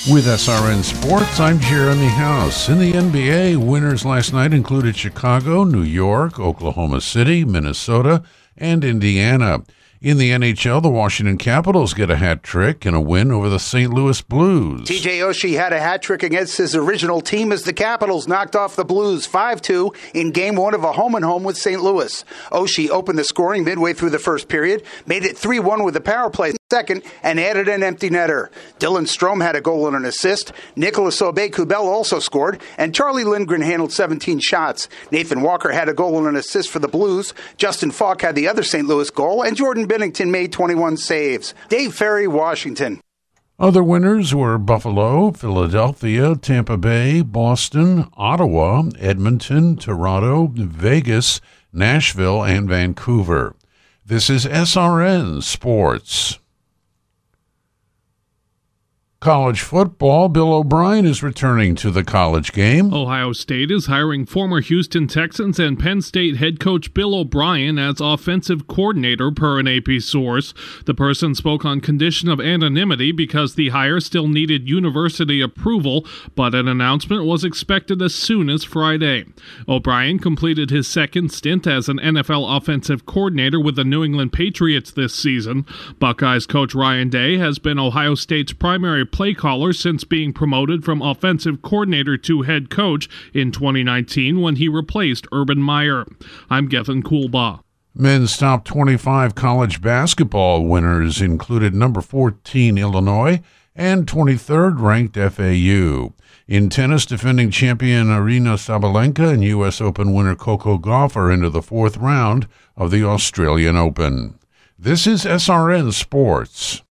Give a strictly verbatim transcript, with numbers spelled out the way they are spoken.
With S R N Sports, I'm Jeremy House. In the N B A, winners last night included Chicago, New York, Oklahoma City, Minnesota, and Indiana. In the N H L, the Washington Capitals get a hat trick and a win over the Saint Louis Blues. T J Oshie had a hat trick against his original team as the Capitals knocked off the Blues five two in Game one of a home-and-home with Saint Louis. Oshie opened the scoring midway through the first period, made it three one with the power play second, and added an empty netter. Dylan Strome had a goal and an assist. Nicolas Aube-Kubel also scored, and Charlie Lindgren handled seventeen shots. Nathan Walker had a goal and an assist for the Blues. Justin Falk had the other Saint Louis goal, and Jordan Binnington made twenty-one saves. Dave Ferry, Washington. Other winners were Buffalo, Philadelphia, Tampa Bay, Boston, Ottawa, Edmonton, Toronto, Vegas, Nashville, and Vancouver. This is S R N Sports. College football, Bill O'Brien is returning to the college game. Ohio State is hiring former Houston Texans and Penn State head coach Bill O'Brien as offensive coordinator, per an A P source. The person spoke on condition of anonymity because the hire still needed university approval, but an announcement was expected as soon as Friday. O'Brien completed his second stint as an N F L offensive coordinator with the New England Patriots this season. Buckeyes coach Ryan Day has been Ohio State's primary play caller since being promoted from offensive coordinator to head coach in twenty nineteen when he replaced Urban Meyer. I'm Gethin Coolbaugh. Men's top twenty-five college basketball winners included number fourteen Illinois and twenty-third ranked F A U. In tennis, defending champion Aryna Sabalenka and U S Open winner Coco Gauff are into the fourth round of the Australian Open. This is S R N Sports.